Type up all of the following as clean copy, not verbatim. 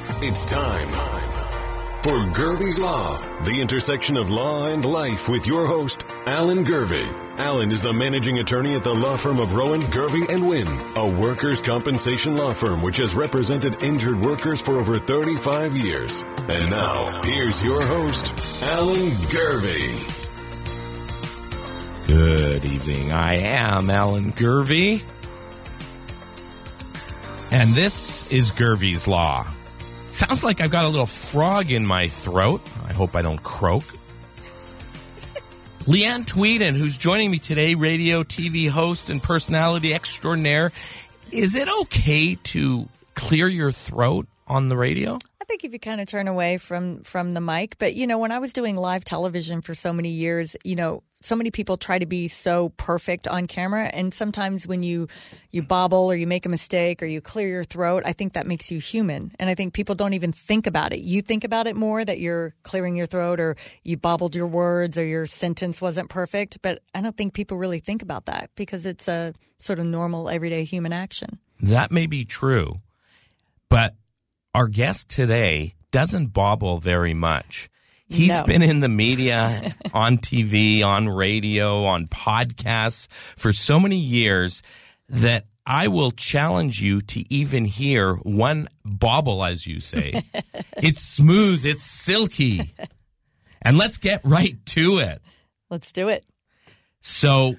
It's time for Gervie's Law, the intersection of law and life with your host, Alan Gervie. Alan is the managing attorney at the law firm of Rowan, Gervie & Wynn, a workers' compensation law firm which has represented injured workers for over 35 years. And now, here's your host, Alan Gervie. Good evening. I am Alan Gervie, and this is Gervie's Law. Sounds like I've got a little frog in my throat. I hope I don't croak. Leanne Tweeden, who's joining me today, radio, TV host, and personality extraordinaire. Is it okay to clear your throat on the radio? I think if you kind of turn away from the mic. But, when I was doing live television for so many years, so many people try to be so perfect on camera. And sometimes when you bobble or you make a mistake or you clear your throat, I think that makes you human. And I think people don't even think about it. You think about it more that you're clearing your throat or you bobbled your words or your sentence wasn't perfect. But I don't think people really think about that because it's a sort of normal, everyday human action. That may be true. But our guest today doesn't bobble very much. He's been in the media, on TV, on radio, on podcasts for so many years that I will challenge you to even hear one bobble, as you say. It's smooth. It's silky. And let's get right to it. Let's do it. So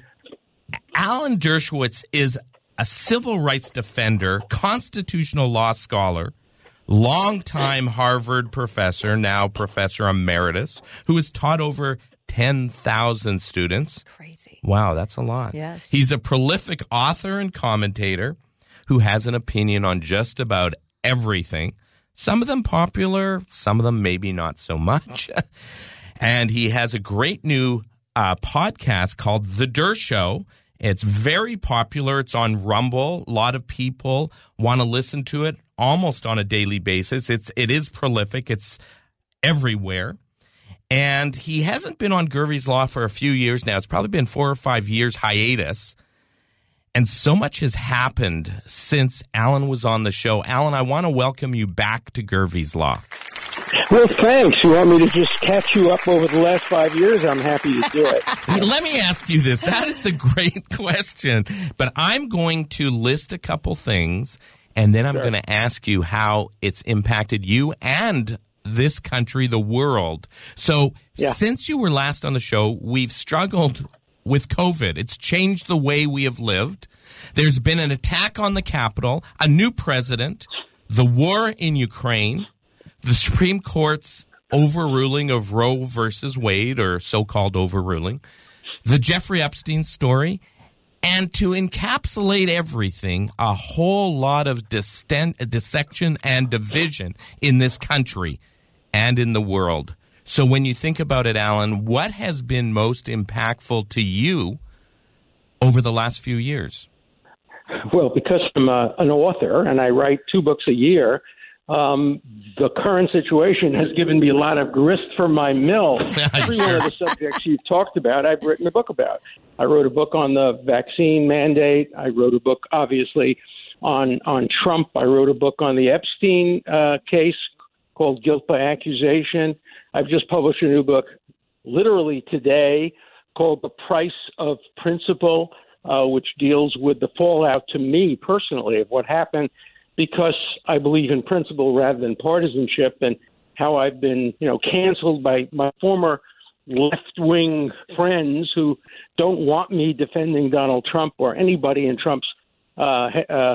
Alan Dershowitz is a civil rights defender, constitutional law scholar, longtime Harvard professor, now professor emeritus, who has taught over 10,000 students. Crazy. Wow, that's a lot. Yes. He's a prolific author and commentator who has an opinion on just about everything. Some of them popular, some of them maybe not so much. And he has a great new podcast called The Dersh Show. It's very popular. It's on Rumble. A lot of people want to listen to it almost on a daily basis. It is prolific. It's everywhere. And he hasn't been on Gervie's Law for a few years now. It's probably been 4 or 5 years hiatus. And so much has happened since Alan was on the show. Alan, I want to welcome you back to Gervie's Law. Well, thanks. You want me to just catch you up over the last 5 years? I'm happy to do it. Let me ask you this. That is a great question. But I'm going to list a couple things, and then I'm going to ask you how it's impacted you and this country, the world. So since you were last on the show, we've struggled with COVID. It's changed the way we have lived. There's been an attack on the Capitol, a new president, the war in Ukraine, the Supreme Court's overruling of Roe versus Wade, or so-called overruling, the Jeffrey Epstein story, and to encapsulate everything, a whole lot of dissection and division in this country and in the world. So when you think about it, Alan, what has been most impactful to you over the last few years? Well, because I'm an author and I write 2 books a year, the current situation has given me a lot of grist for my mill. Every one of the subjects you've talked about, I've written a book about. I wrote a book on the vaccine mandate. I wrote a book, obviously, on Trump. I wrote a book on the Epstein case called Guilt by Accusation. I've just published a new book literally today called The Price of Principle, which deals with the fallout to me personally of what happened, because I believe in principle rather than partisanship, and how I've been, canceled by my former left-wing friends who don't want me defending Donald Trump or anybody in Trump's a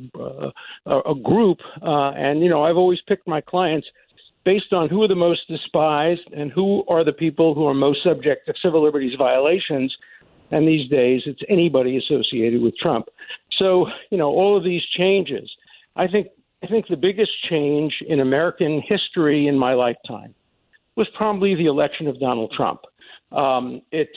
group. And I've always picked my clients based on who are the most despised and who are the people who are most subject to civil liberties violations. And these days, it's anybody associated with Trump. So, all of these changes. I think the biggest change in American history in my lifetime was probably the election of Donald Trump. It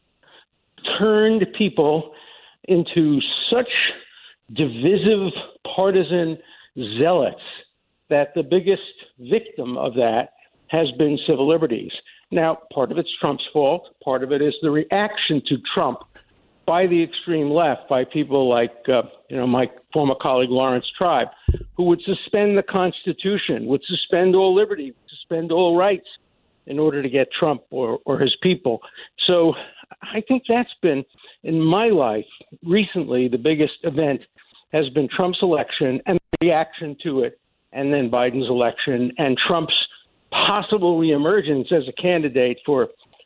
turned people into such divisive, partisan zealots that the biggest victim of that has been civil liberties. Now, part of it's Trump's fault. Part of it is the reaction to Trump by the extreme left, by people like, my former colleague Lawrence Tribe. who would suspend the Constitution, would suspend all liberty, suspend all rights in order to get Trump or his people. So I think that's been, in my life, recently, the biggest event has been Trump's election and the reaction to it, and then Biden's election and Trump's possible reemergence as a candidate for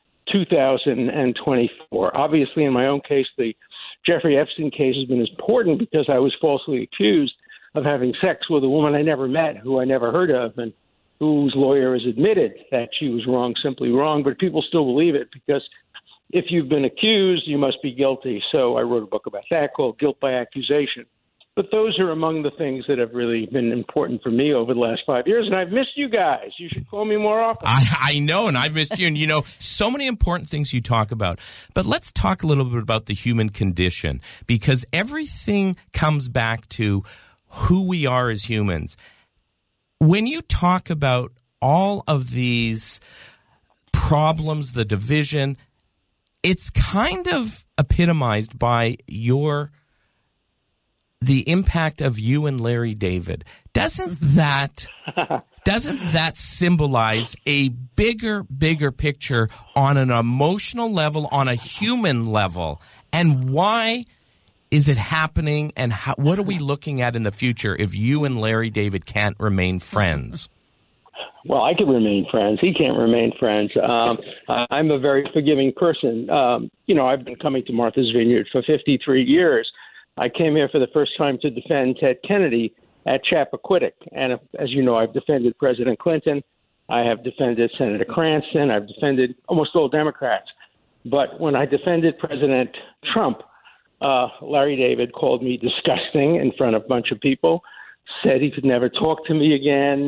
2024. Obviously, in my own case, the Jeffrey Epstein case has been important because I was falsely accused of having sex with a woman I never met, who I never heard of, and whose lawyer has admitted that she was wrong, simply wrong. But people still believe it because if you've been accused, you must be guilty. So I wrote a book about that called Guilt by Accusation. But those are among the things that have really been important for me over the last 5 years. And I've missed you guys. You should call me more often. I know, and I've missed you. And, so many important things you talk about. But let's talk a little bit about the human condition, because everything comes back to who we are as humans. When you talk about all of these problems, the division, it's kind of epitomized by the impact of you and Larry David. Doesn't that symbolize a bigger picture on an emotional level, on a human level? And why is it happening, and what are we looking at in the future if you and Larry David can't remain friends? Well, I can remain friends. He can't remain friends. I'm a very forgiving person. I've been coming to Martha's Vineyard for 53 years. I came here for the first time to defend Ted Kennedy at Chappaquiddick. And as you know, I've defended President Clinton. I have defended Senator Cranston. I've defended almost all Democrats. But when I defended President Trump, Larry David called me disgusting in front of a bunch of people, said he could never talk to me again.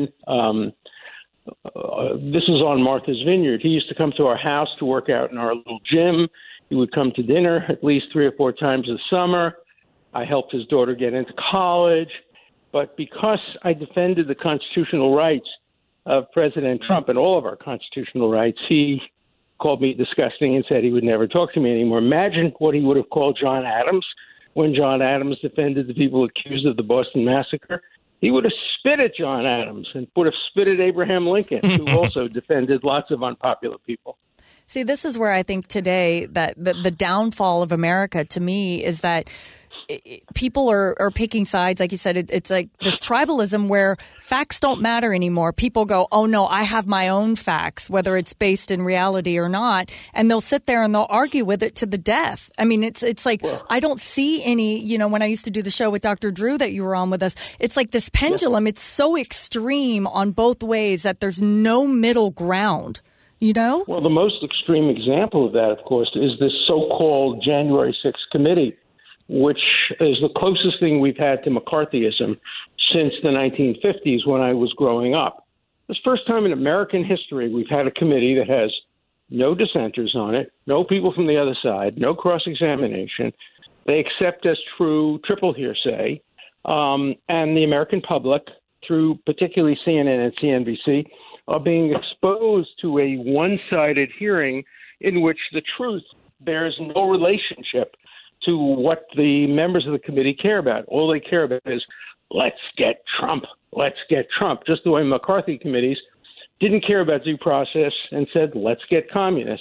This is on Martha's Vineyard. He used to come to our house to work out in our little gym. He would come to dinner at least 3 or 4 times a summer. I helped his daughter get into college. But because I defended the constitutional rights of President Trump and all of our constitutional rights, he called me disgusting and said he would never talk to me anymore. Imagine what he would have called John Adams when John Adams defended the people accused of the Boston Massacre. He would have spit at John Adams and would have spit at Abraham Lincoln, who also defended lots of unpopular people. See, this is where I think today that the downfall of America, to me, is that people are picking sides. Like you said, it's like this tribalism where facts don't matter anymore. People go, oh, no, I have my own facts, whether it's based in reality or not. And they'll sit there and they'll argue with it to the death. I mean, it's like I don't see any, when I used to do the show with Dr. Drew that you were on with us, it's like this pendulum. It's so extreme on both ways that there's no middle ground. Well, the most extreme example of that, of course, is this so-called January 6th committee, which is the closest thing we've had to McCarthyism since the 1950s when I was growing up. It's the first time in American history we've had a committee that has no dissenters on it, no people from the other side, no cross-examination. They accept as true triple hearsay, and the American public, through particularly CNN and CNBC, are being exposed to a one-sided hearing in which the truth bears no relationship to what the members of the committee care about. All they care about is, let's get Trump. Let's get Trump. Just the way McCarthy committees didn't care about due process and said, let's get communists.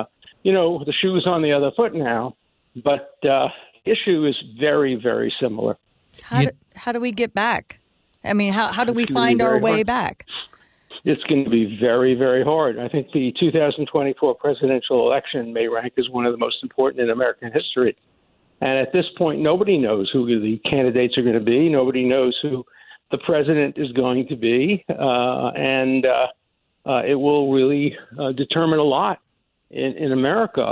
The shoe's on the other foot now, but the issue is very, very similar. How do we get back? I mean, how do we find our way back? It's going to be very, very hard. I think the 2024 presidential election may rank as one of the most important in American history. And at this point, nobody knows who the candidates are going to be. Nobody knows who the president is going to be. And it will really determine a lot in America.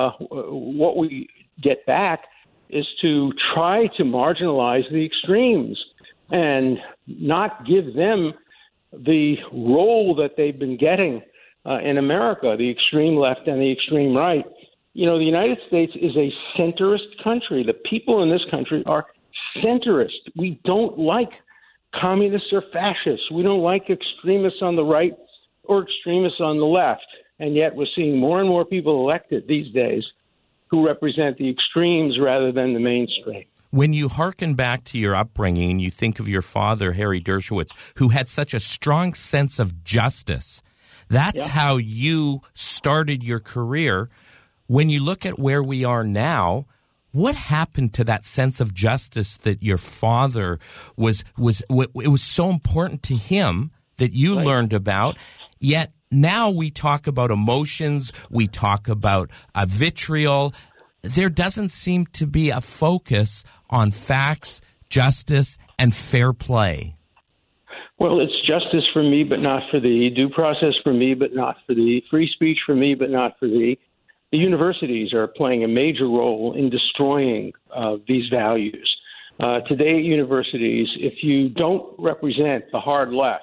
What we get back is to try to marginalize the extremes and not give them the role that they've been getting in America, the extreme left and the extreme right. The United States is a centrist country. The people in this country are centrist. We don't like communists or fascists. We don't like extremists on the right or extremists on the left. And yet we're seeing more and more people elected these days who represent the extremes rather than the mainstream. when you hearken back to your upbringing, you think of your father, Harry Dershowitz, who had such a strong sense of justice. That's how you started your career. When you look at where we are now, what happened to that sense of justice that your father it was so important to him that you learned about, yet now we talk about emotions, we talk about vitriol. There doesn't seem to be a focus on facts, justice, and fair play. Well, it's justice for me, but not for thee. Due process for me, but not for thee. Free speech for me, but not for thee. The universities are playing a major role in destroying these values. Today at universities, if you don't represent the hard left,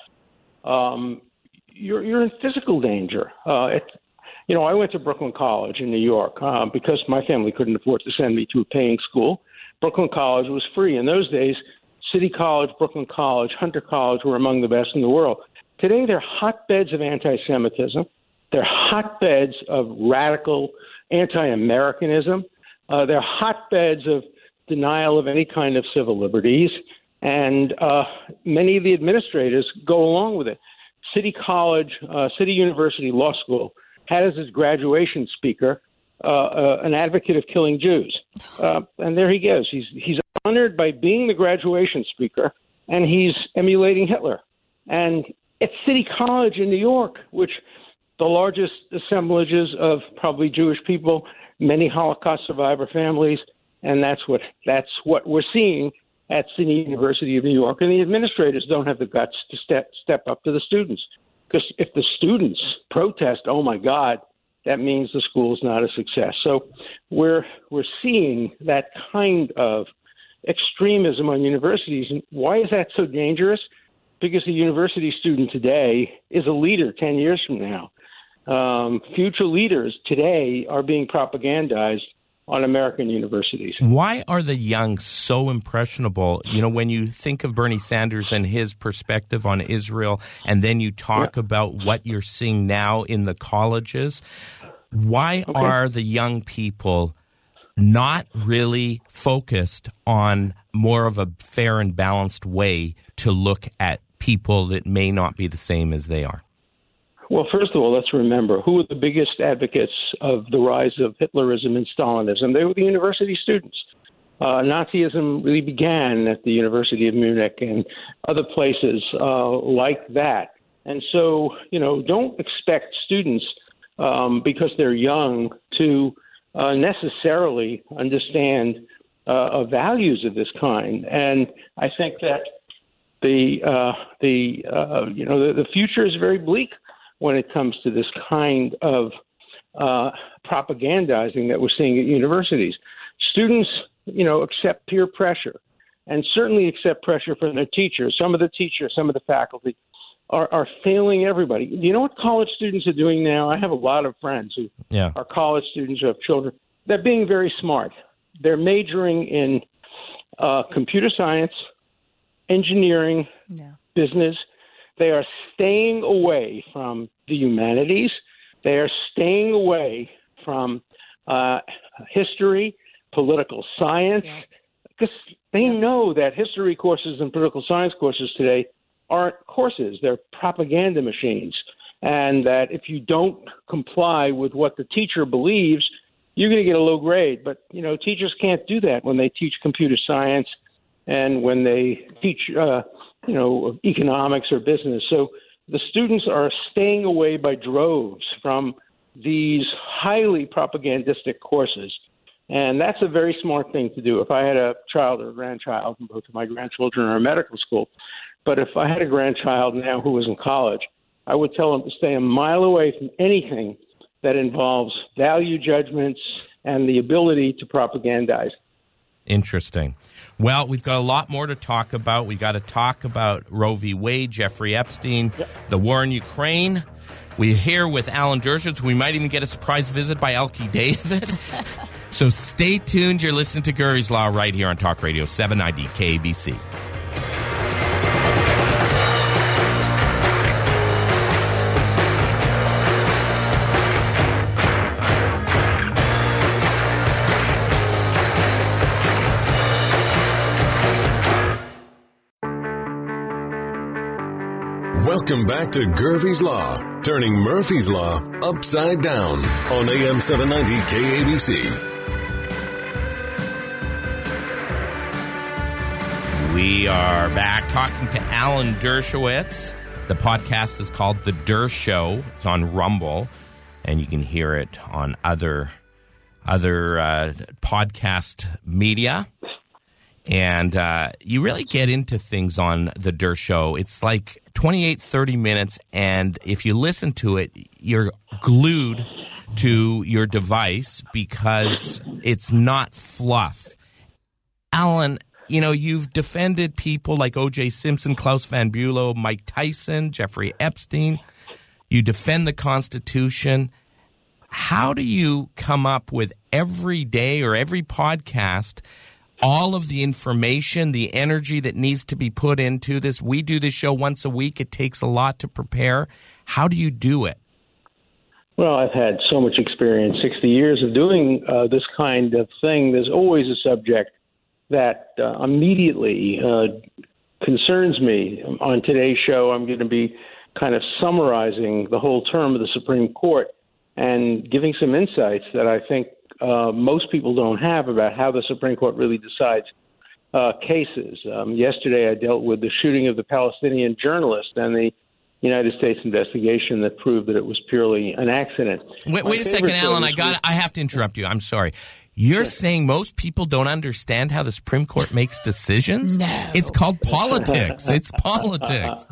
you're in physical danger. I went to Brooklyn College in New York because my family couldn't afford to send me to a paying school. Brooklyn College was free. In those days, City College, Brooklyn College, Hunter College were among the best in the world. Today, they're hotbeds of anti-Semitism. They're hotbeds of radical anti-Americanism. They're hotbeds of denial of any kind of civil liberties. And many of the administrators go along with it. City College, City University Law School had as his graduation speaker an advocate of killing Jews. And there he goes. He's honored by being the graduation speaker, and he's emulating Hitler. And at City College in New York, which the largest assemblages of probably Jewish people, many Holocaust survivor families, and that's what we're seeing at City University of New York. And the administrators don't have the guts to step up to the students. Because if the students protest, oh my God, that means the school's not a success. So we're seeing that kind of extremism on universities. And why is that so dangerous? Because the university student today is a leader 10 years from now. Future leaders today are being propagandized on American universities. Why are the young so impressionable? When you think of Bernie Sanders and his perspective on Israel, and then you talk about what you're seeing now in the colleges, why are the young people not really focused on more of a fair and balanced way to look at people that may not be the same as they are? Well, first of all, let's remember who were the biggest advocates of the rise of Hitlerism and Stalinism. They were the university students. Nazism really began at the University of Munich and other places like that. And so, don't expect students, because they're young, to necessarily understand values of this kind. And I think that the future is very bleak when it comes to this kind of propagandizing that we're seeing at universities. Students, accept peer pressure and certainly accept pressure from their teachers. Some of the faculty are failing everybody. You know what college students are doing now? I have a lot of friends who are college students who have children. They're being very smart. They're majoring in computer science, engineering, business. They are staying away from the humanities. They are staying away from history, political science, because they know that history courses and political science courses today aren't courses. They're propaganda machines. And that if you don't comply with what the teacher believes, you're going to get a low grade. But, teachers can't do that when they teach computer science and when they teach economics or business. So the students are staying away by droves from these highly propagandistic courses. And that's a very smart thing to do. If I had a child or a grandchild, and both of my grandchildren are in medical school, but if I had a grandchild now who was in college, I would tell them to stay a mile away from anything that involves value judgments and the ability to propagandize. Interesting. Well, we've got a lot more to talk about. We got to talk about Roe v. Wade, Jeffrey Epstein, the war in Ukraine. We're here with Alan Dershowitz. We might even get a surprise visit by Elkie David. So stay tuned. You're listening to Gervie's Law right here on Talk Radio 790 KBC. Welcome back to Gervie's Law, turning Murphy's Law upside down on AM 790 KABC. We are back talking to Alan Dershowitz. The podcast is called The Dersh Show. It's on Rumble, and you can hear it on other podcast media. And you really get into things on The Dersh Show. It's like 28, 30 minutes, and if you listen to it, you're glued to your device because it's not fluff. Alan, you know, you've defended people like O.J. Simpson, Klaus Van Bülow, Mike Tyson, Jeffrey Epstein. You defend the Constitution. How do you come up with every day or every podcast all of the information, the energy that needs to be put into this? We do this show once a week. It takes a lot to prepare. How do you do it? Well, I've had so much experience, 60 years of doing this kind of thing. There's always a subject that immediately concerns me. On today's show, I'm going to be kind of summarizing the whole term of the Supreme Court and giving some insights that I think most people don't have about how the Supreme Court really decides cases. Yesterday, I dealt with the shooting of the Palestinian journalist and the United States investigation that proved that it was purely an accident. Wait a second, Alan. I have to interrupt you. I'm sorry. You're saying most people don't understand how the Supreme Court makes decisions? No. It's called politics. It's politics.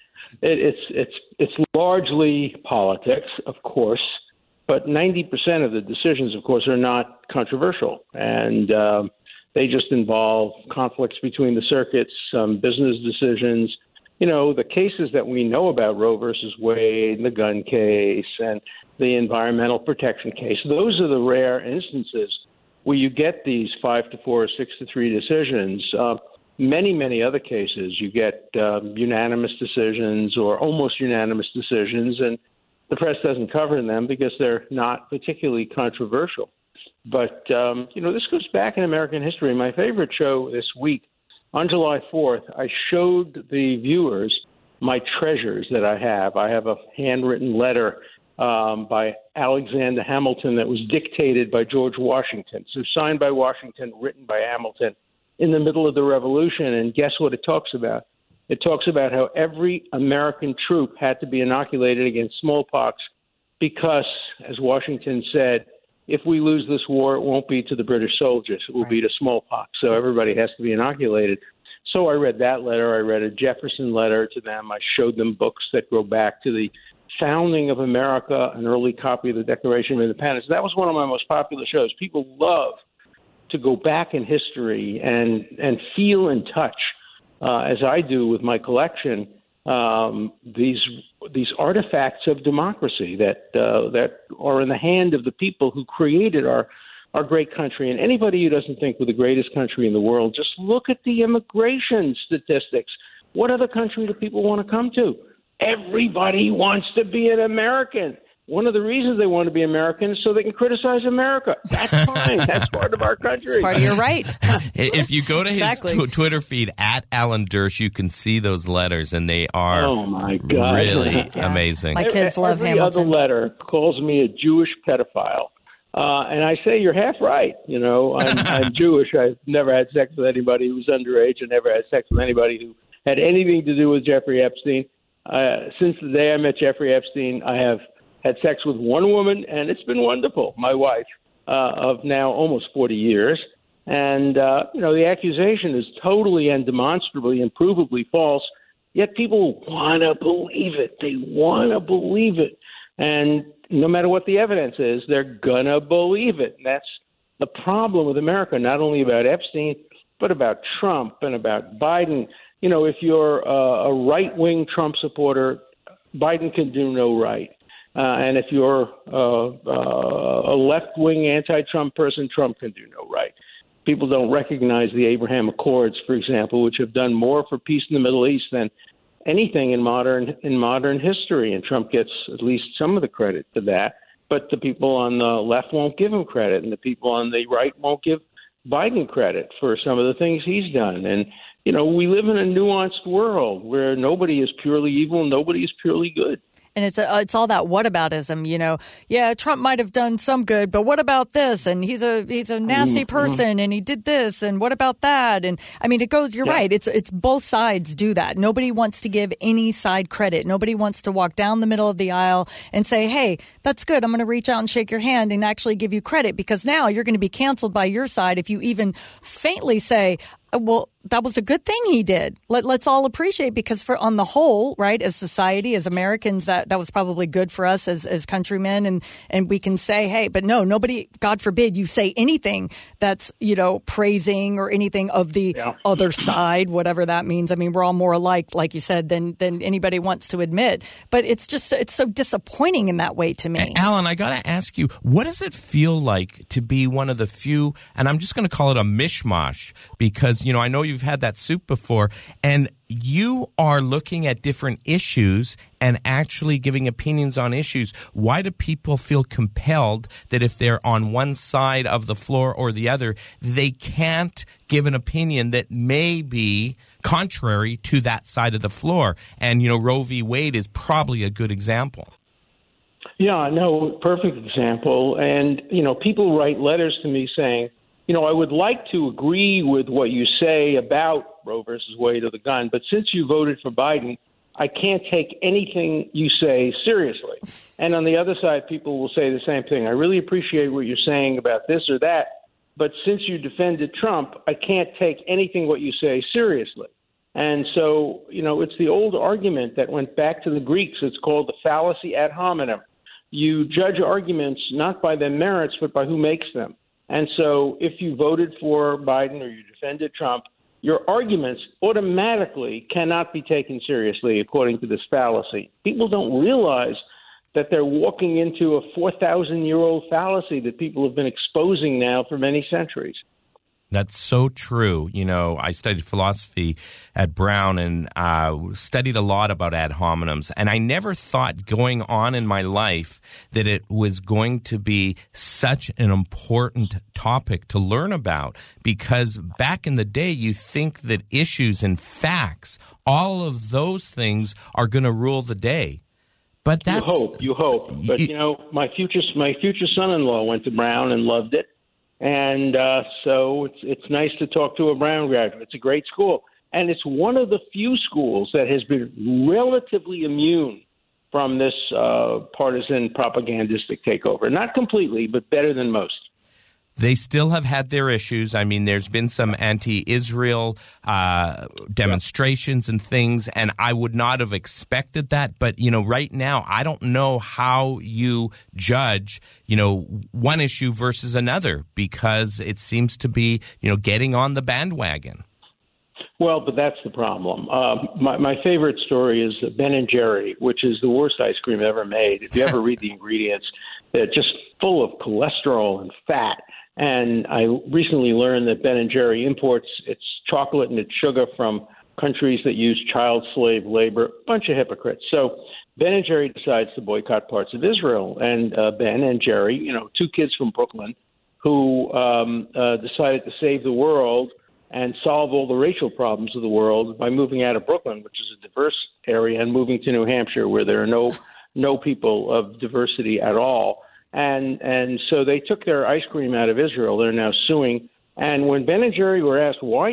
It's largely politics, of course, but 90% of the decisions, of course, are not controversial, and they just involve conflicts between the circuits, some business decisions. You know, the cases that we know about, Roe versus Wade, the gun case, and the environmental protection case, those are the rare instances where you get these 5-4 or 6-3 decisions. Many other cases, you get unanimous decisions or almost unanimous decisions, and the press doesn't cover them because they're not particularly controversial. But, this goes back in American history. My favorite show this week, on July 4th, I showed the viewers my treasures that I have. I have a handwritten letter by Alexander Hamilton that was dictated by George Washington. So signed by Washington, written by Hamilton in the middle of the Revolution. And guess what it talks about? It talks about how every American troop had to be inoculated against smallpox because, as Washington said, if we lose this war, it won't be to the British soldiers. It will be to smallpox. So everybody has to be inoculated. So I read that letter. I read a Jefferson letter to them. I showed them books that go back to the founding of America, an early copy of the Declaration of Independence. That was one of my most popular shows. People love to go back in history and feel and touch, as I do with my collection, these artifacts of democracy that are in the hand of the people who created our great country. And anybody who doesn't think we're the greatest country in the world, just look at the immigration statistics. What other country do people want to come to? Everybody wants to be an American. One of the reasons they want to be American is so they can criticize America. That's fine. That's part of our country. It's part of your right. If you go to his Twitter feed, at Alan Dersh, you can see those letters, and they are really amazing. My kids love Every Hamilton. Every other letter calls me a Jewish pedophile. And I say, you're half right. You know, I'm Jewish. I've never had sex with anybody who was underage. I never had sex with anybody who had anything to do with Jeffrey Epstein. Since the day I met Jeffrey Epstein, I have had sex with one woman, and it's been wonderful, my wife, of now almost 40 years. And, the accusation is totally and demonstrably and provably false, yet people want to believe it. They want to believe it. And no matter what the evidence is, they're going to believe it. And that's the problem with America, not only about Epstein, but about Trump and about Biden. You know, if you're a right-wing Trump supporter, Biden can do no right. And if you're a left-wing anti-Trump person, Trump can do no right. People don't recognize the Abraham Accords, for example, which have done more for peace in the Middle East than anything in modern history. And Trump gets at least some of the credit for that. But the people on the left won't give him credit, and the people on the right won't give Biden credit for some of the things he's done. And we live in a nuanced world where nobody is purely evil, nobody is purely good. And it's all that whataboutism, Yeah, Trump might have done some good, but what about this? And he's a nasty person, and he did this, and what about that? And I mean, it goes. You're right. It's both sides do that. Nobody wants to give any side credit. Nobody wants to walk down the middle of the aisle and say, "Hey, that's good. I'm going to reach out and shake your hand and actually give you credit," because now you're going to be canceled by your side if you even faintly say, well, that was a good thing he did. Let's all appreciate, because on the whole, right, as society, as Americans, that was probably good for us as countrymen. And we can say, hey, but no, nobody, God forbid you say anything that's, praising or anything of the other side, whatever that means. I mean, we're all more alike, like you said, than anybody wants to admit. But it's so disappointing in that way to me. Alan, I got to ask you, what does it feel like to be one of the few, and I'm just going to call it a mishmash, because, I know you've had that soup before, and you are looking at different issues and actually giving opinions on issues. Why do people feel compelled that if they're on one side of the floor or the other, they can't give an opinion that may be contrary to that side of the floor? And, Roe v. Wade is probably a good example. Yeah, no, perfect example. And, people write letters to me saying, I would like to agree with what you say about Roe versus Wade or the gun, but since you voted for Biden, I can't take anything you say seriously. And on the other side, people will say the same thing. I really appreciate what you're saying about this or that, but since you defended Trump, I can't take anything what you say seriously. And so, it's the old argument that went back to the Greeks. It's called the fallacy ad hominem. You judge arguments not by their merits, but by who makes them. And so if you voted for Biden or you defended Trump, your arguments automatically cannot be taken seriously according to this fallacy. People don't realize that they're walking into a 4,000-year-old fallacy that people have been exposing now for many centuries. That's so true. I studied philosophy at Brown and studied a lot about ad hominems. And I never thought going on in my life that it was going to be such an important topic to learn about. Because back in the day, you think that issues and facts, all of those things are going to rule the day. But that's you hope. But my future son-in-law went to Brown and loved it. And so it's nice to talk to a Brown graduate. It's a great school. And it's one of the few schools that has been relatively immune from this partisan propagandistic takeover. Not completely, but better than most. They still have had their issues. I mean, there's been some anti-Israel demonstrations and things, and I would not have expected that. But, right now, I don't know how you judge, one issue versus another, because it seems to be, getting on the bandwagon. Well, but that's the problem. My favorite story is Ben & Jerry, which is the worst ice cream ever made. If you ever read the ingredients, they're just full of cholesterol and fat. And I recently learned that Ben & Jerry imports its chocolate and its sugar from countries that use child slave labor, a bunch of hypocrites. So Ben & Jerry decides to boycott parts of Israel. And Ben and Jerry, two kids from Brooklyn who decided to save the world and solve all the racial problems of the world by moving out of Brooklyn, which is a diverse area, and moving to New Hampshire, where there are no people of diversity at all. And so they took their ice cream out of Israel. They're now suing. And when Ben and Jerry were asked, why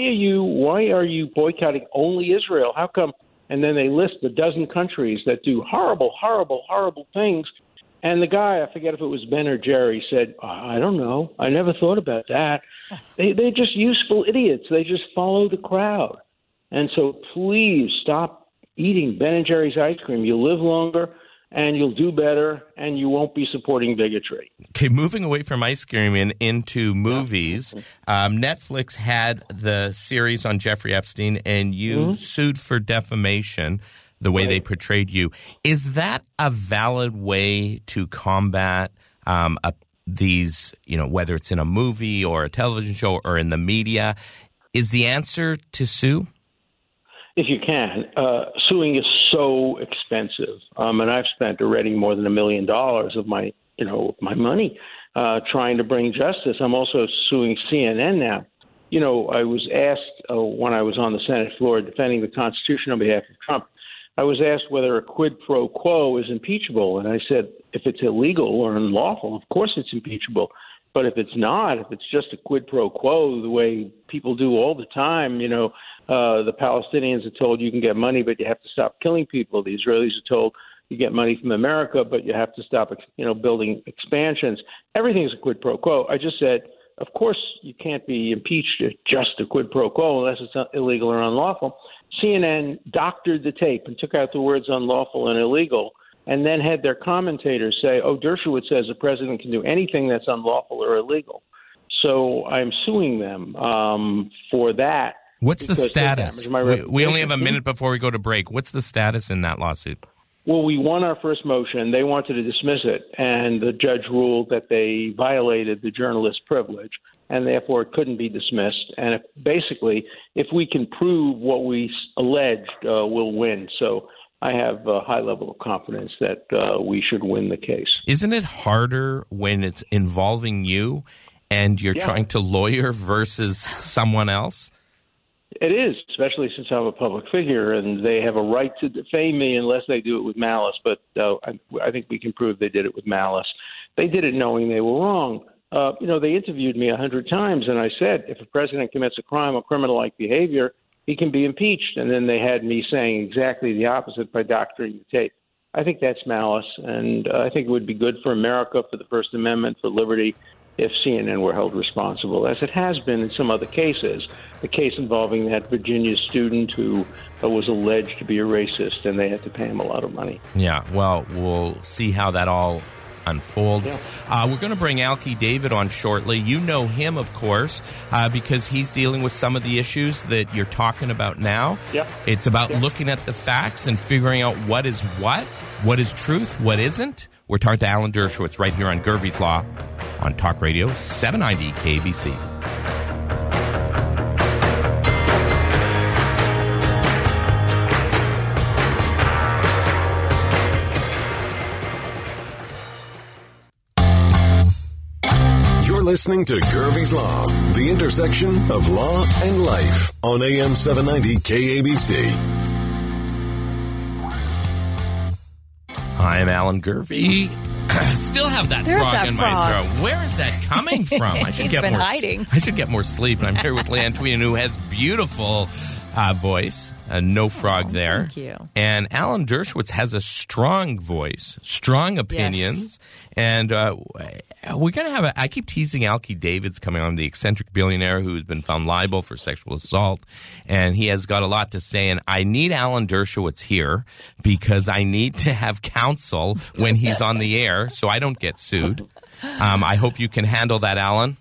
are you boycotting only Israel? How come? And then they list a dozen countries that do horrible, horrible, horrible things. And the guy, I forget if it was Ben or Jerry, said, I don't know. I never thought about that. They're just useful idiots. They just follow the crowd. And so please stop eating Ben and Jerry's ice cream. You'll live longer, and you'll do better, and you won't be supporting bigotry. Okay, moving away from ice cream and into movies, Netflix had the series on Jeffrey Epstein, and you sued for defamation, the way they portrayed you. Is that a valid way to combat these, whether it's in a movie or a television show or in the media? Is the answer to sue? If you can. Suing is so expensive. And I've spent already more than $1 million of my money trying to bring justice. I'm also suing CNN now. I was asked when I was on the Senate floor defending the Constitution on behalf of Trump, I was asked whether a quid pro quo is impeachable. And I said, if it's illegal or unlawful, of course it's impeachable. But if it's not, if it's just a quid pro quo, the way people do all the time, the Palestinians are told you can get money, but you have to stop killing people. The Israelis are told you get money from America, but you have to stop, building expansions. Everything is a quid pro quo. I just said, of course, you can't be impeached at just a quid pro quo unless it's illegal or unlawful. CNN doctored the tape and took out the words unlawful and illegal, and then had their commentators say, Dershowitz says the president can do anything that's unlawful or illegal. So I'm suing them for that. What's the status? We only have a minute before we go to break. What's the status in that lawsuit? Well, we won our first motion. They wanted to dismiss it, and the judge ruled that they violated the journalist privilege, and therefore it couldn't be dismissed. And if we can prove what we alleged, we'll win. So I have a high level of confidence that we should win the case. Isn't it harder when it's involving you and you're trying to lawyer versus someone else? It is, especially since I'm a public figure, and they have a right to defame me unless they do it with malice. But I think we can prove they did it with malice. They did it knowing they were wrong. They interviewed me 100 times, and I said, if a president commits a crime or criminal-like behavior, he can be impeached. And then they had me saying exactly the opposite by doctoring the tape. I think that's malice, and I think it would be good for America, for the First Amendment, for liberty, if CNN were held responsible, as it has been in some other cases. The case involving that Virginia student who was alleged to be a racist, and they had to pay him a lot of money. Yeah, well, we'll see how that all unfolds. Yeah. We're going to bring Alki David on shortly. You know him, of course, because he's dealing with some of the issues that you're talking about now. Yeah. It's about looking at the facts and figuring out what is truth, what isn't. We're talking to Alan Dershowitz right here on Gervie's Law on Talk Radio 790 KBC. You're listening to Gervie's Law, the intersection of law and life on AM 790 KABC. I'm Alan Gervie. Still have that frog in my throat. Where is that coming from? I should get more hiding. I should get more sleep. And I'm here with Leanne Tweeden, who has beautiful voice. No frog there. Thank you. And Alan Dershowitz has a strong voice, strong opinions. Yes. And we're going to have I keep teasing Alki David's coming on, the eccentric billionaire who's been found liable for sexual assault. And he has got a lot to say. And I need Alan Dershowitz here because I need to have counsel when he's on the air so I don't get sued. I hope you can handle that, Alan.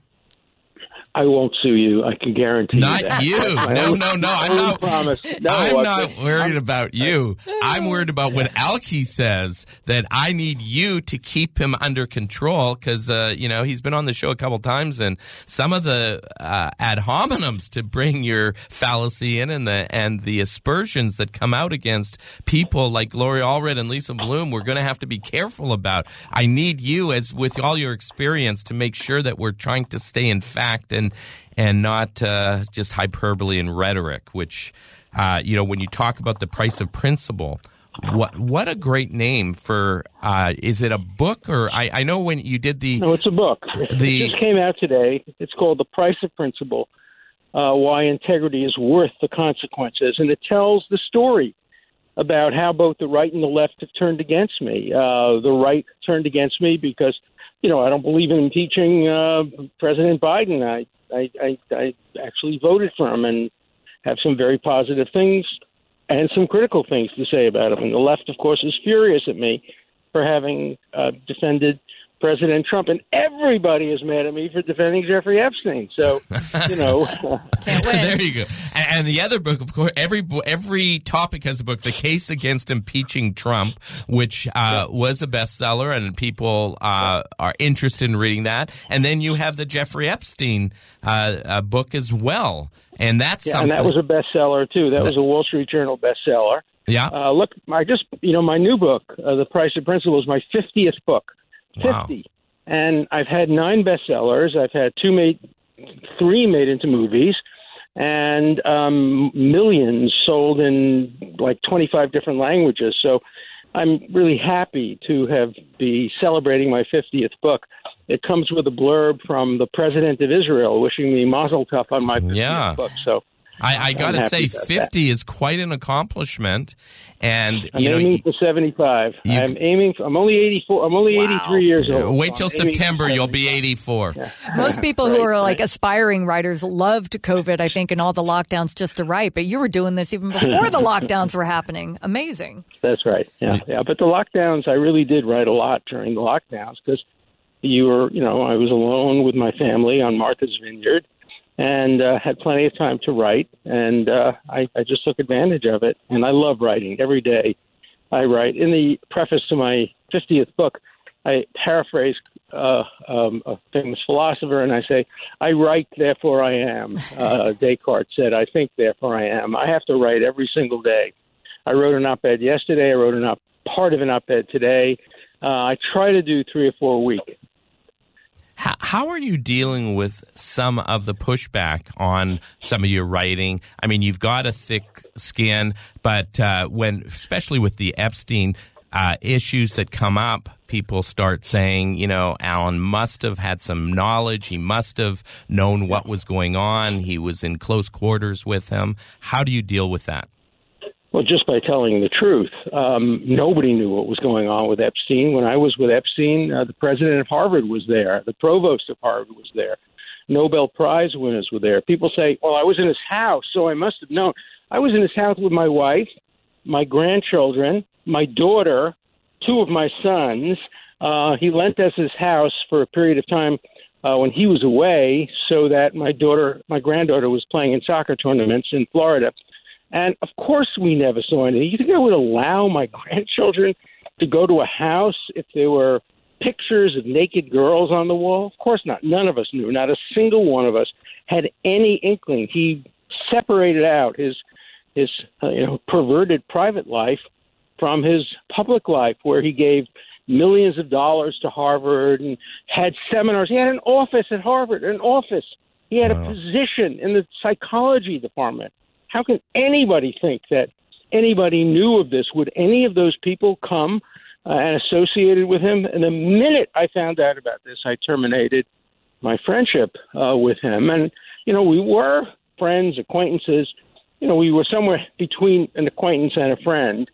I won't sue you. I can guarantee not that. You. No. I'm not. Promise. No, I'm not worried about you. I'm worried about what Alki says, that I need you to keep him under control because, he's been on the show a couple times, and some of the ad hominems to bring your fallacy in and the aspersions that come out against people like Gloria Allred and Lisa Bloom, we're going to have to be careful about. I need you, as with all your experience, to make sure that we're trying to stay in fact and not just hyperbole and rhetoric, which, when you talk about the price of principle, what a great name for, is it a book or I know when you did the... No, it's a book. It just came out today. It's called The Price of Principle, Why Integrity is Worth the Consequences. And it tells the story about how both the right and the left have turned against me. The right turned against me because I don't believe in impeaching President Biden. I actually voted for him and have some very positive things and some critical things to say about him. And the left, of course, is furious at me for having defended President Trump, and everybody is mad at me for defending Jeffrey Epstein. So, Can't win. There you go. And the other book, of course, every topic has a book. The Case Against Impeaching Trump, which was a bestseller, and people are interested in reading that. And then you have the Jeffrey Epstein book as well, and that's something. And that was a bestseller too. That was a Wall Street Journal bestseller. Yeah. Look, my new book, The Price of Principle, is my 50th book. 50. Wow. And I've had 9 bestsellers. I've had 2 3 made into movies, and millions sold in like 25 different languages. So I'm really happy to be celebrating my 50th book. It comes with a blurb from the president of Israel wishing me mazel tov on my 50th book. So I got to say, 50 is quite an accomplishment. And I'm aiming for 75. I'm only 84. I'm only 83 years old. Wait till September, you'll be 84. Yeah. Most people who are like aspiring writers loved COVID, I think, and all the lockdowns just to write. But you were doing this even before the lockdowns were happening. Amazing. That's right. Yeah. But the lockdowns, I really did write a lot during the lockdowns because I was alone with my family on Martha's Vineyard. And had plenty of time to write, and I just took advantage of it. And I love writing. Every day I write. In the preface to my 50th book, I paraphrase a famous philosopher, and I say, I write, therefore I am. Descartes said, I think, therefore I am. I have to write every single day. I wrote an op-ed yesterday. I wrote part of an op-ed today. I try to do 3 or 4 a week. How are you dealing with some of the pushback on some of your writing? I mean, you've got a thick skin, but especially with the Epstein issues that come up, people start saying, Alan must have had some knowledge. He must have known what was going on. He was in close quarters with him. How do you deal with that? Well, just by telling the truth. Nobody knew what was going on with Epstein. When I was with Epstein, the president of Harvard was there. The provost of Harvard was there. Nobel Prize winners were there. People say, well, I was in his house, so I must have known. I was in his house with my wife, my grandchildren, my daughter, 2 of my sons. He lent us his house for a period of time when he was away so that my granddaughter was playing in soccer tournaments in Florida. And, of course, we never saw anything. You think I would allow my grandchildren to go to a house if there were pictures of naked girls on the wall? Of course not. None of us knew. Not a single one of us had any inkling. He separated out his perverted private life from his public life, where he gave millions of dollars to Harvard and had seminars. He had an office at Harvard, an office. He had a position in the psychology department. How can anybody think that anybody knew of this? Would any of those people come and associated with him? And the minute I found out about this, I terminated my friendship with him. And, we were friends, acquaintances. We were somewhere between an acquaintance and a friend,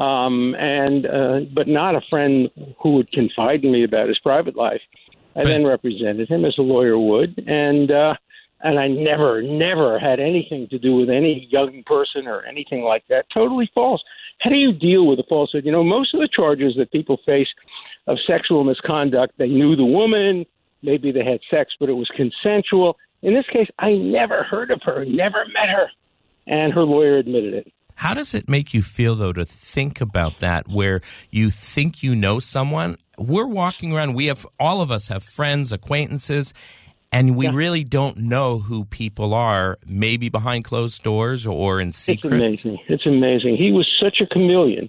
but not a friend who would confide in me about his private life. I then represented him as a lawyer would, and I never had anything to do with any young person or anything like that. Totally false. How do you deal with a falsehood? Most of the charges that people face of sexual misconduct, they knew the woman, maybe they had sex, but it was consensual. In this case, I never heard of her, never met her, and her lawyer admitted it. How does it make you feel, though, to think about that, where you think you know someone? We're walking around, all of us have friends, acquaintances, and we really don't know who people are, maybe behind closed doors or in secret. It's amazing. He was such a chameleon.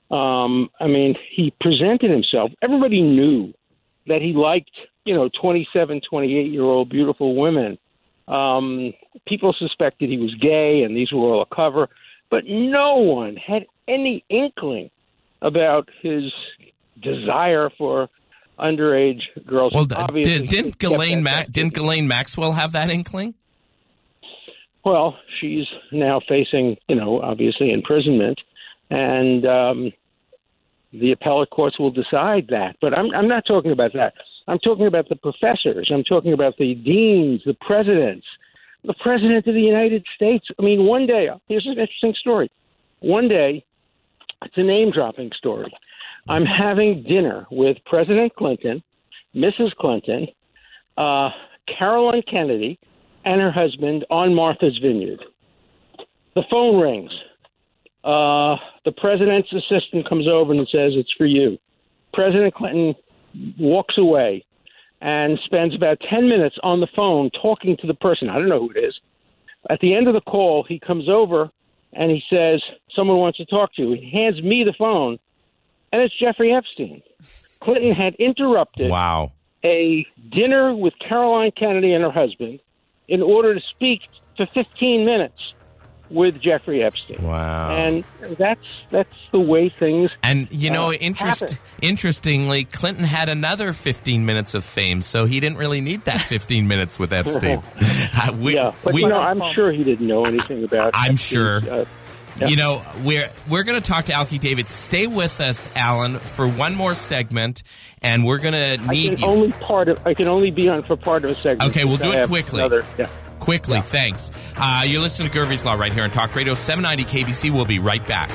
He presented himself. Everybody knew that he liked, 27, 28-year-old beautiful women. People suspected he was gay, and these were all a cover. But no one had any inkling about his desire for underage girls. Well, didn't Ghislaine Maxwell have that inkling? Well, she's now facing, obviously imprisonment, and the appellate courts will decide that. But I'm not talking about that. I'm talking about the professors. I'm talking about the deans, the presidents, the president of the United States. One day, here's an interesting story. One day, it's a name-dropping story. I'm having dinner with President Clinton, Mrs. Clinton, Caroline Kennedy, and her husband on Martha's Vineyard. The phone rings. The president's assistant comes over and says, "It's for you." President Clinton walks away and spends about 10 minutes on the phone talking to the person. I don't know who it is. At the end of the call, he comes over and he says, "Someone wants to talk to you." He hands me the phone, and it's Jeffrey Epstein. Clinton had interrupted a dinner with Caroline Kennedy and her husband in order to speak for 15 minutes with Jeffrey Epstein. Wow. And that's the way things And, happen. interestingly, Clinton had another 15 minutes of fame, so he didn't really need that 15 minutes with Epstein. I'm sure he didn't know anything about I'm Epstein's, sure. We're going to talk to Alki David. Stay with us, Alan, for one more segment, and we're going to need you. I can only be on for part of a segment. Okay, we'll do it quickly. Quickly, Yeah. thanks. You're listening to Gervais Law right here on Talk Radio 790 KBC. We'll be right back.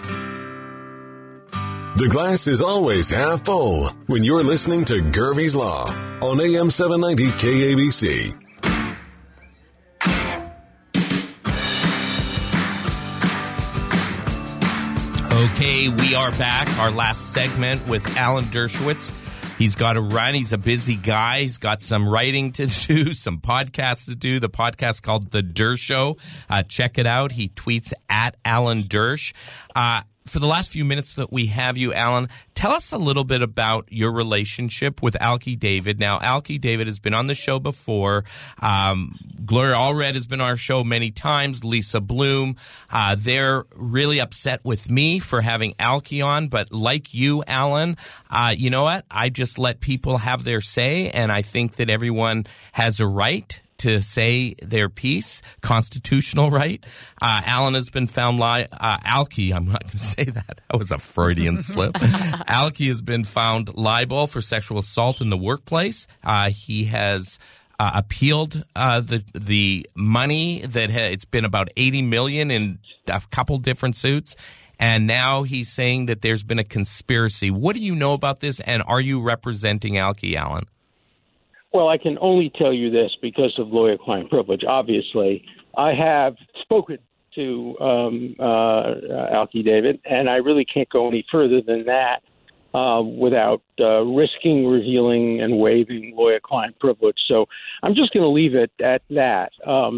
The glass is always half full when you're listening to Gervais Law on AM 790 KABC. Okay, we are back. Our last segment with Alan Dershowitz. He's got to run. He's a busy guy. He's got some writing to do, some podcasts to do. The podcast called The Dersh Show. Check it out. He tweets at Alan Dersh. For the last few minutes that we have you, Alan, tell us a little bit about your relationship with Alki David. Now, Alki David has been on the show before. Gloria Allred has been on our show many times. Lisa Bloom. They're really upset with me for having Alki on, but like you, Alan, you know what? I just let people have their say, and I think that everyone has a right to say their piece, constitutional right. Alan has been found Alki, I'm not going to say that. That was a Freudian slip. Alki has been found liable for sexual assault in the workplace. He has appealed the money that it's been about $80 million in a couple different suits. And now he's saying that there's been a conspiracy. What do you know about this? And are you representing Alki, Alan? Well, I can only tell you this because of lawyer-client privilege. Obviously, I have spoken to Alki David, and I really can't go any further than that without risking revealing and waiving lawyer-client privilege. So I'm just going to leave it at that.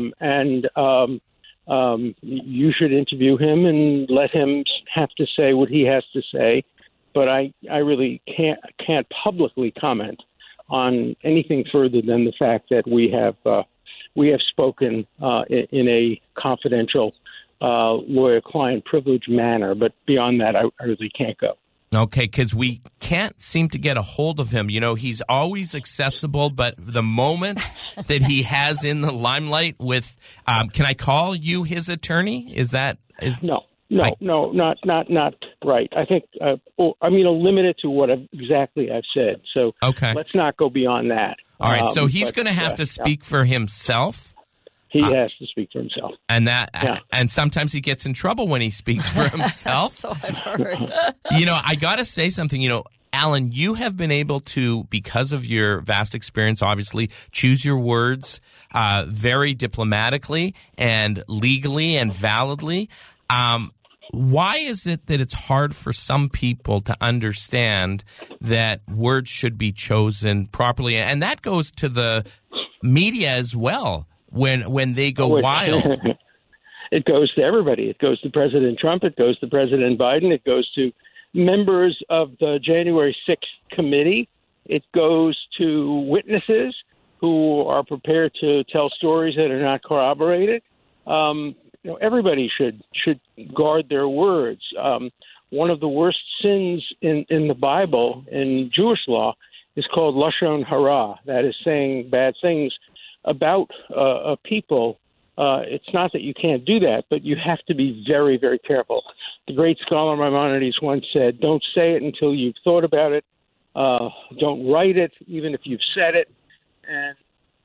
You should interview him and let him have to say what he has to say. But I really can't publicly comment on anything further than the fact that we have spoken in a confidential lawyer-client privilege manner. But beyond that, I really can't go. Okay, because we can't seem to get a hold of him. He's always accessible, but the moment that he has in the limelight with, can I call you his attorney? No, not right. I think, I'll limit it to what exactly I've said. So okay. Let's not go beyond that. All right, so he's going to have to speak for himself? He has to speak for himself. And sometimes he gets in trouble when he speaks for himself. So I've heard. I got to say something, Alan, you have been able to, because of your vast experience, obviously, choose your words very diplomatically and legally and validly. Why is it that it's hard for some people to understand that words should be chosen properly? And that goes to the media as well when they go wild. It goes to everybody. It goes to President Trump. It goes to President Biden. It goes to members of the January 6th committee. It goes to witnesses who are prepared to tell stories that are not corroborated. Everybody should guard their words. One of the worst sins in the Bible, in Jewish law, is called Lashon Hara. That is saying bad things about a people. It's not that you can't do that, but you have to be very, very careful. The great scholar Maimonides once said, don't say it until you've thought about it. Don't write it, even if you've said it. And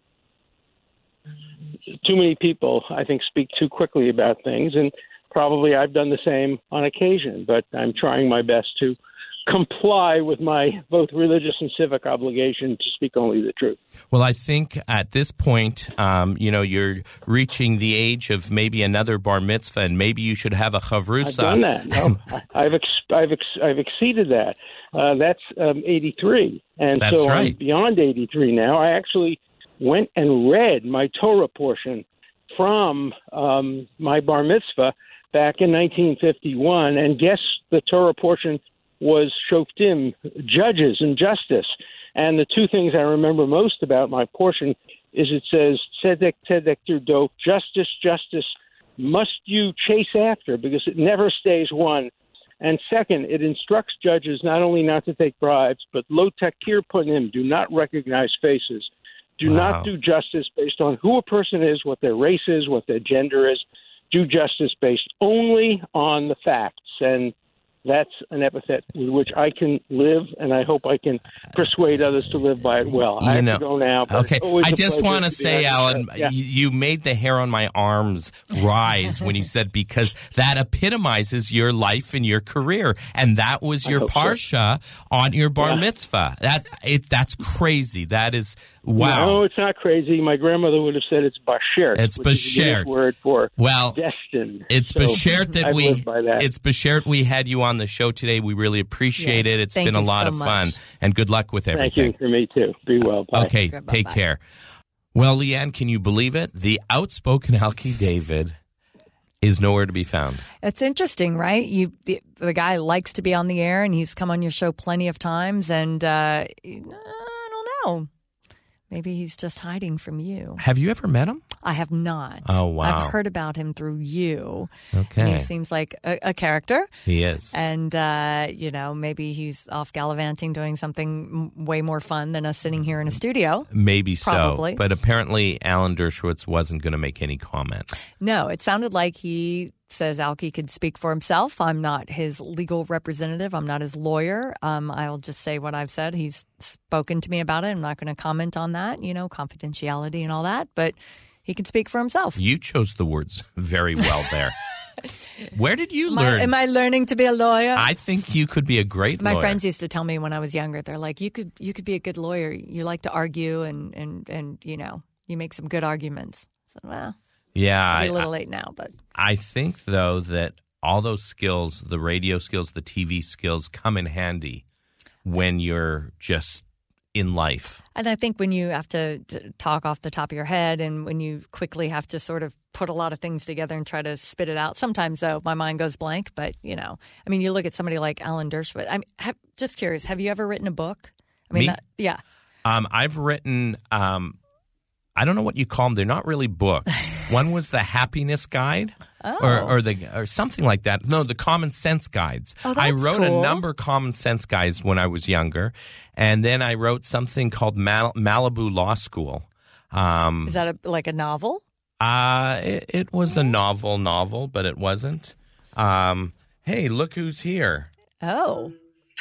too many people, I think, speak too quickly about things, and probably I've done the same on occasion, but I'm trying my best to comply with my both religious and civic obligation to speak only the truth. Well, I think at this point, you're reaching the age of maybe another bar mitzvah, and maybe you should have a chavrusa. I've done that. No, I've exceeded that. That's 83, and that's so right. I'm beyond 83 now. I actually went and read my Torah portion from my bar mitzvah back in 1951, and guess the Torah portion was Shoftim, judges and justice. And the two things I remember most about my portion is it says, tzedek, tzedek tirdof, justice, justice, must you chase after, because it never stays won. And second, it instructs judges not only not to take bribes, but lo takir panim, do not recognize faces. Do not do justice based on who a person is, what their race is, what their gender is. Do justice based only on the facts. And that's an epithet with which I can live, and I hope I can persuade others to live by it well. I have to go now. Okay, I just want to say, Alan, you made the hair on my arms rise when you said, because that epitomizes your life and your career, and that was your parsha on your bar mitzvah. That's crazy. That is wow. No, it's not crazy. My grandmother would have said it's bashert. It's bashert. Word for destined. It's bashert that It's bashert we had you on the show today. We really appreciate it. It's been a lot of fun, and good luck with everything. Thank you for me too. Be well. Bye. Okay, take care. Well, Leanne, can you believe it? The outspoken Alki David is nowhere to be found. It's interesting, right? The guy likes to be on the air, and he's come on your show plenty of times, and I don't know. Maybe he's just hiding from you. Have you ever met him? I have not. Oh, wow. I've heard about him through you. Okay. And he seems like a character. He is. And, maybe he's off gallivanting doing something way more fun than us sitting here in a studio. Maybe Probably. so. But apparently Alan Dershowitz wasn't going to make any comment. No, it sounded like he says Alki could speak for himself. I'm not his legal representative. I'm not his lawyer. I'll just say what I've said. He's spoken to me about it. I'm not going to comment on that, confidentiality and all that. But he can speak for himself. You chose the words very well there. Where did you learn? Am I learning to be a lawyer? I think you could be a great lawyer. My friends used to tell me when I was younger, they're like, you could be a good lawyer. You like to argue and you make some good arguments. So, well, yeah, it'll be a little late now, but I think though that all those skills, the radio skills, the TV skills, come in handy when you're just in life. And I think when you have to talk off the top of your head, and when you quickly have to sort of put a lot of things together and try to spit it out, sometimes though my mind goes blank. But you look at somebody like Alan Dershowitz. I'm just curious. Have you ever written a book? Me? Yeah. I've written. I don't know what you call them. They're not really books. One was the Happiness Guide, or something like that. No, the Common Sense Guides. Oh, that's I wrote cool. a number of Common Sense Guides when I was younger, and then I wrote something called Malibu Law School. Is that like a novel? It was a novel, but it wasn't. Hey, look who's here. Oh.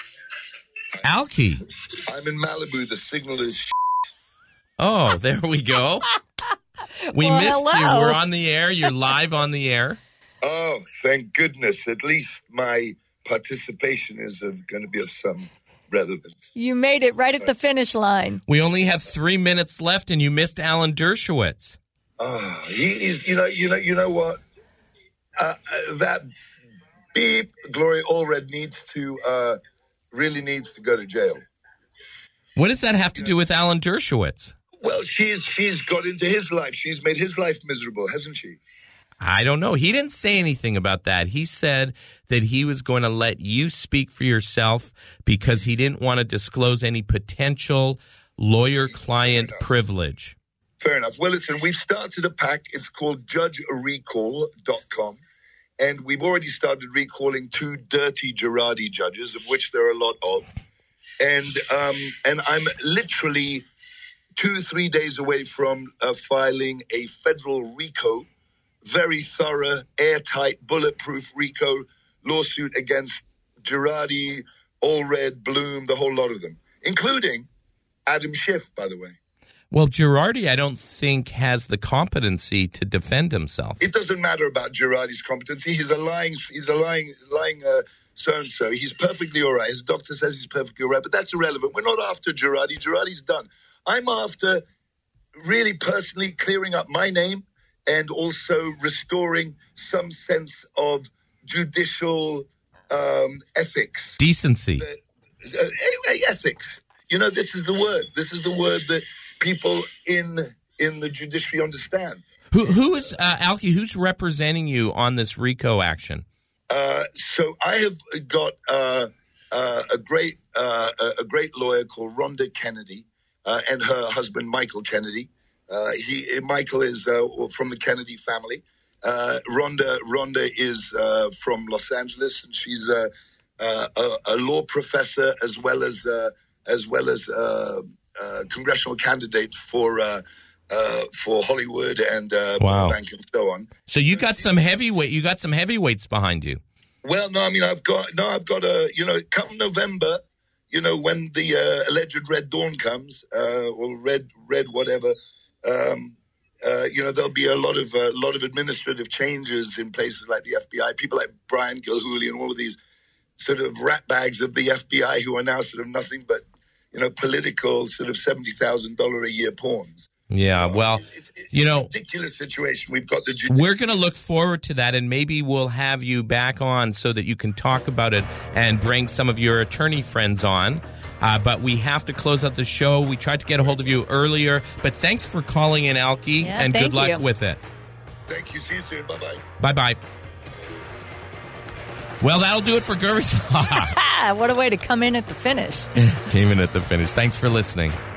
Alki. I'm in Malibu. The signal is Oh, there we go. We missed you. We're on the air. You're live on the air. Oh, thank goodness. At least my participation is going to be of some relevance. You made it right at the finish line. We only have 3 minutes left, and you missed Alan Dershowitz. Oh, he is, you know what? That beep, Gloria Allred really needs to go to jail. What does that have to do with Alan Dershowitz? Well, she's got into his life. She's made his life miserable, hasn't she? I don't know. He didn't say anything about that. He said that he was going to let you speak for yourself because he didn't want to disclose any potential lawyer-client privilege. Fair enough. Well, listen, we've started a pack. It's called JudgeRecall.com. And we've already started recalling 2 dirty Girardi judges, of which there are a lot of. And I'm literally 2-3 days away from filing a federal RICO, very thorough, airtight, bulletproof RICO lawsuit against Girardi, Allred, Bloom, the whole lot of them, including Adam Schiff, by the way. Well, Girardi, I don't think has the competency to defend himself. It doesn't matter about Girardi's competency. He's a lying so-and-so. He's perfectly all right. His doctor says he's perfectly all right, but that's irrelevant. We're not after Girardi. Girardi's done. I'm after really personally clearing up my name and also restoring some sense of judicial ethics. Decency. Ethics. This is the word. This is the word that people in the judiciary understand. Who is, Alki, who's representing you on this RICO action? So I have got a great lawyer called Rhonda Kennedy and her husband Michael Kennedy. Michael is from the Kennedy family. Rhonda is from Los Angeles, and she's a law professor as well as congressional candidate for Hollywood and Burbank and so on. So you got some heavyweight. You got some heavyweights behind you. Well, no, I mean I've got a come November, when the alleged Red Dawn comes, or red whatever. There'll be a lot of administrative changes in places like the FBI. People like Brian Gilhooly and all of these sort of rat bags of the FBI who are now sort of nothing but political sort of $70,000 a year pawns. Yeah, well, it's a ridiculous situation. We've got the judiciary. We're going to look forward to that, and maybe we'll have you back on so that you can talk about it and bring some of your attorney friends on. But we have to close out the show. We tried to get a hold of you earlier, but thanks for calling in, Alki, and good luck with it. Thank you. See you soon. Bye-bye. Bye-bye. Well, that'll do it for Gervie's Law. What a way to come in at the finish. Came in at the finish. Thanks for listening.